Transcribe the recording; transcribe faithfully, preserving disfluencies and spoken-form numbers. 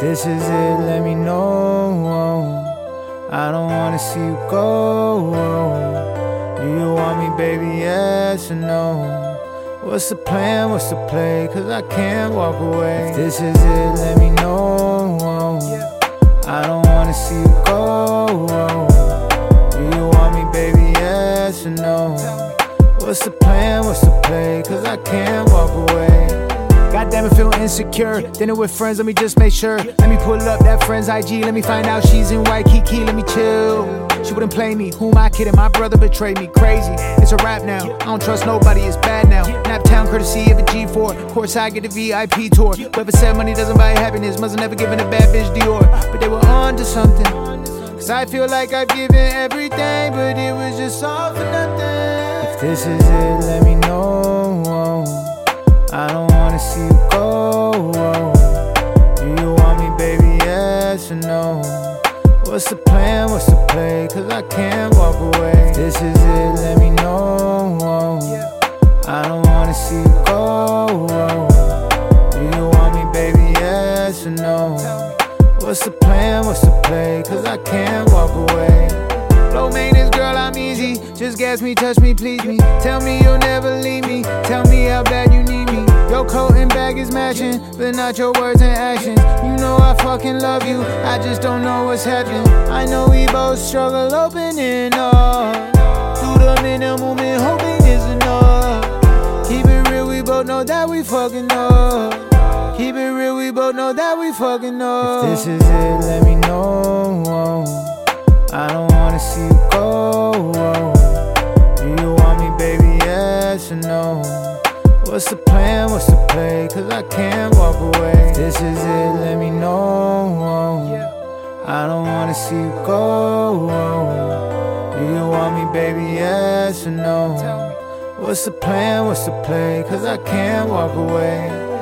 this is it, let me know. I don't wanna see you go. Do you want me, baby, yes or no? What's the plan, what's the play? Cause I can't walk away. If this is it, let me know. I don't wanna see you go. Do you want me, baby, yes or no? What's the plan, what's the play? Cause I can't walk away. Goddamn it, feel insecure. Dinner with friends, let me just make sure. Let me pull up that friend's I G. Let me find out she's in Waikiki. Let me chill. She wouldn't play me. Who am I kidding? My brother betrayed me. Crazy. It's a rap now. I don't trust nobody. It's bad now. Naptown courtesy of a G four. Course I get a V I P tour. Whoever said money doesn't buy happiness must have never given a bad bitch Dior. But they were on to something. Cause I feel like I've given everything, but it was just all for nothing. If this is it, let me know. I don't wanna see you go. Do you want me, baby, yes or no? What's the plan, what's the play? Cause I can't walk away. If this is it, let me know. I don't wanna see you go. Do you want me, baby, yes or no? What's the plan, what's the play? Cause I can't walk away. Low maintenance, girl, I'm easy. Just gas me, touch me, please me. Tell me you'll never leave me. Tell me how bad you need me. Your coat and bag is matching, but not your words and actions. You know I fucking love you, I just don't know what's happening. I know we both struggle opening up. Do the minimum and hoping is enough. Keep it real, we both know that we fucking up. Keep it real, we both know that we fucking up. If this is it, let me know. I don't wanna see you go. Do you want me, baby, yes or no? What's the plan, what's the play? Cause I can't walk away. If this is it, let me know. I don't wanna see you go. Do you want me, baby, yes or no? What's the plan, what's the play? Cause I can't walk away.